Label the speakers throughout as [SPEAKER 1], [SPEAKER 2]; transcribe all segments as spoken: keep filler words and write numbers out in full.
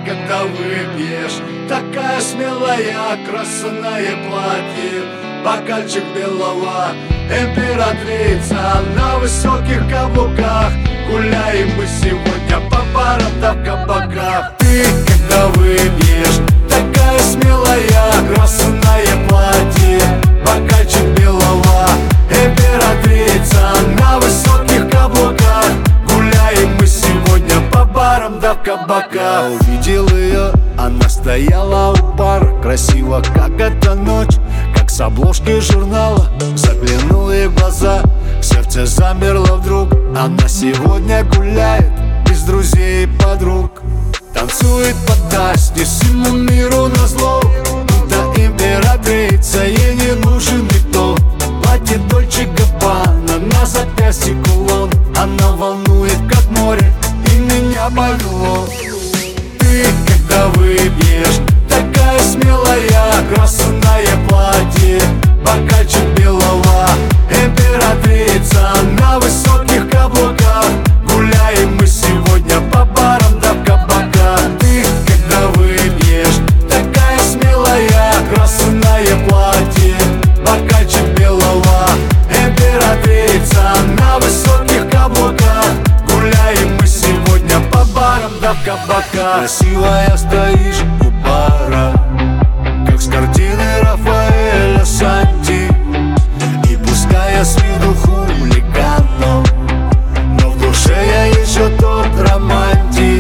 [SPEAKER 1] когда выпьешь, такая смелая, красное платье, бокальчик белого, императрица на высоких каблуках. Гуляем мы сегодня по барам да в кабаках. Ты, когда выпьешь, такая смелая, красное платье, бокальчик белого, императрица на высоких каблуках. Гуляем мы сегодня по барам да в кабаках. Я увидел ее, она стояла у бара, красиво, как эта ночь, как с обложки журнала. Заглянул ей в глаза, сердце замерло вдруг. Она сегодня гуляет без друзей и подруг, танцует под танец всему миру назло. Да императрица, ей не нужен никто. Платье Дольче Габбана, на запястье кулон. Она волнует, как море, и меня повело. Ты, когда выпьешь, такая смелая, красное платье, бокальчик белого, императрица на высоких каблуках. Гуляем мы сегодня по барам да в кабаках. Ты, когда выпьешь, такая смелая, красное платье, бокальчик белого, императрица на высоких каблуках. Гуляем мы сегодня по барам да в кабаках. Красивая стоишь у бара, как с картины Рафаэля Санти. И пускай я с виду хулиганом, но в душе я еще тот романтик.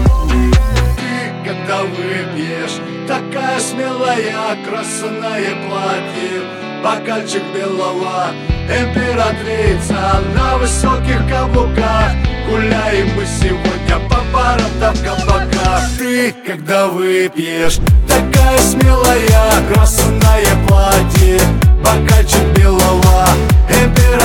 [SPEAKER 1] Ты, когда выпьешь, такая смелая, красное платье, бокальчик белого, императрица на высоких каблуках. Гуляем мы сегодня по барам да в кабаках. Ты, когда выпьешь, такая смелая, красное платье, бокальчик белого, императрица